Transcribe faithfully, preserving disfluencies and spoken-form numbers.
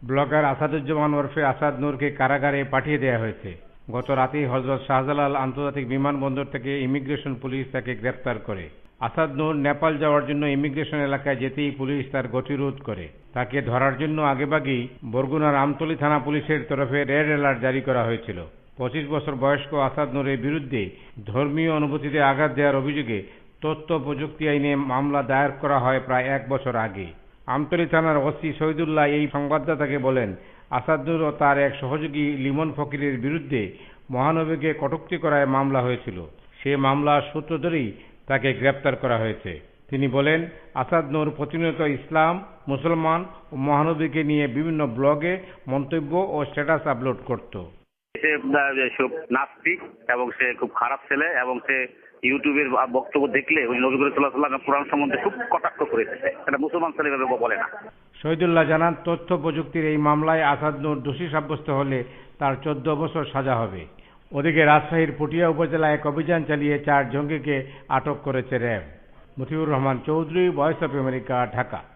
Blogger Asaduzzaman ওরফে আসাদ নূরকে কারাগারে পাঠিয়ে দেওয়া হয়েছে। গত রাতেই হযরত শাহজালাল আন্তর্জাতিক বিমানবন্দর থেকে ইমিগ্রেশন পুলিশ তাকে গ্রেফতার করে। আসাদ নূর নেপাল যাওয়ার জন্য ইমিগ্রেশন এলাকায় যেতেই পুলিশ তার গতিরোধ করে। তাকে ধরার জন্য আগেভাগেই বরগুনার আমতলী থানা পুলিশের তরফে রেড অ্যালার্ট জারি করা হয়েছিল। পঁচিশ বছর বয়স্ক আসাদ নূরের বিরুদ্ধে ধর্মীয় অনুভূতিতে আঘাত দেওয়ার অভিযোগে তথ্য প্রযুক্তি আইনে মামলা দায়ের করা হয় প্রায় এক বছর আগে। আমতলী থানার ওসি শহীদুল্লাহ এই সংবাদদাতাকে বলেন, আসাদ নূর ও তার এক সহযোগী লিমন ফকিরের বিরুদ্ধে মহানবীকে কটূক্তি করায় মামলা হয়েছিল। সে মামলার সূত্র ধরেই তাকে গ্রেপ্তার করা হয়েছে। তিনি বলেন, আসাদ নূর প্রতিনিয়ত ইসলাম, মুসলমান ও মহানবীকে নিয়ে বিভিন্ন ব্লগে মন্তব্য ও স্ট্যাটাস আপলোড করত। সে নাস্তিক এবং সে খুব খারাপ ছেলে এবং সে ইউটিউবের বক্তব্য দেখলে ওই নবী করিম সাল্লাল্লাহু আলাইহি ওয়াসাল্লামের কোরআন সম্বন্ধে খুব কটাক্ষ করেছে। এটা মুসলমান ছেলে এভাবে বলে না। শহীদুল্লাহ জানান, তথ্য প্রযুক্তির এই মামলায় আসাদ নূর দোষী সাব্যস্ত হলে তার চোদ্দ বছর সাজা হবে। ওদিকে রাজশাহীর পটিয়া উপজেলায় এক অভিযান চালিয়ে চার জঙ্গিকে আটক করেছে RAB. Motiur Rahman Chowdhury, voice of America, Dhaka.